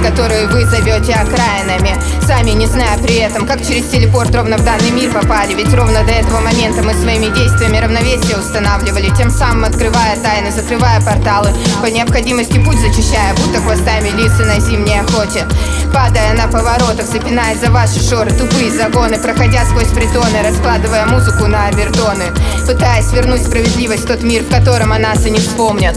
которые вы зовете окраинами, сами не зная при этом, как через телепорт ровно в данный мир попали. Ведь ровно до этого момента мы своими действиями равновесие устанавливали, тем самым открывая тайны, закрывая порталы, по необходимости путь зачищая, будто хвостами лисы на зимней охоте. Падая на поворотах, запинаясь за ваши шоры, тупые загоны, проходя сквозь притоны, раскладывая музыку на обертоны, пытаясь вернуть справедливость в тот мир, в котором о нас и не вспомнят.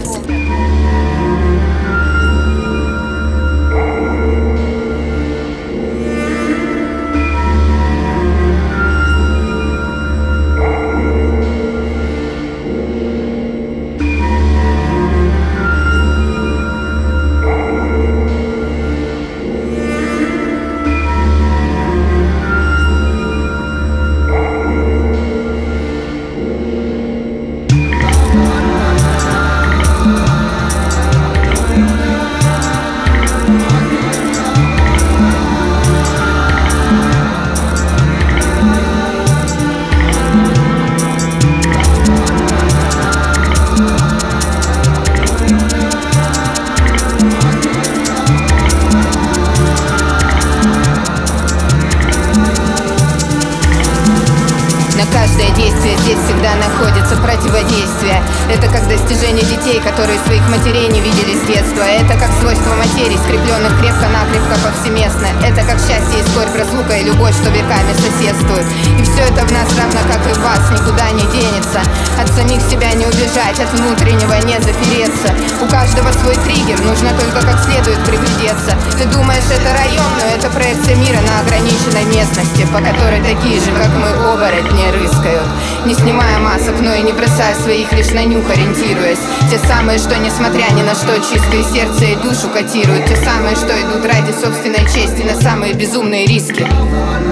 Каждое действие здесь всегда находится противодействие. Это как достижение детей, которые своих матерей не видели с детства. Это как свойство материй, скрепленных крепко-накрепко повсеместно. Это как счастье и скорбь, разлука и любовь, что веками соседствуют. И все это в нас равно как и в вас никуда не денется. От самих себя не убежать, от внутреннего не запереться. У каждого свой триггер, нужно только как следует приглядеться. Ты думаешь, это район, но это проекция мира на ограниченной местности, по которой такие же, как мы, оборотни рыскают, не снимая масок, но и не бросая своих, лишь на нюх ориентируясь. Те самые, что несмотря ни на что чистые сердце и душу котируют. Те самые, что идут ради собственной чести на самые безумные риски.